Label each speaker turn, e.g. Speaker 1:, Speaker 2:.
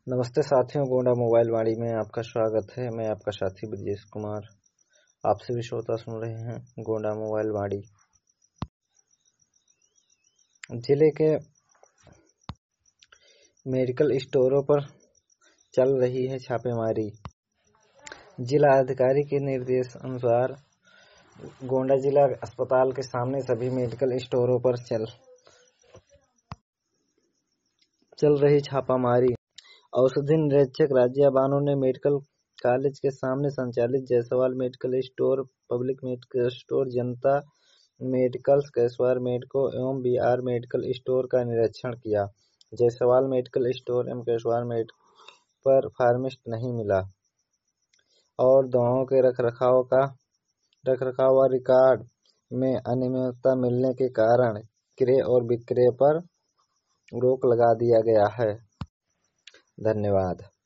Speaker 1: नमस्ते साथियों, गोंडा मोबाइल वाणी में आपका स्वागत है। मैं आपका साथी ब्रजेश कुमार। आपसे भी श्रोता सुन रहे हैं गोंडा मोबाइल वाणी। जिले के मेडिकल स्टोरों पर चल रही है छापेमारी। जिला अधिकारी के निर्देश अनुसार गोंडा जिला अस्पताल के सामने सभी मेडिकल स्टोरों पर चल रही छापामारी। औषधि निरीक्षक राजिया बानो ने मेडिकल कॉलेज के सामने संचालित Jaiswal medical store, public medical store, Janta medicals, कैशवार मेडिको एवं बीआर मेडिकल स्टोर का निरीक्षण किया। जायसवाल मेडिकल स्टोर एवं कैशवार मेडिकल पर फार्मासिस्ट नहीं मिला और दवाओं के रखरखाव व रिकॉर्ड में अनियमितता मिलने के कारण क्रय और विक्रय पर रोक लगा दिया गया है। धन्यवाद।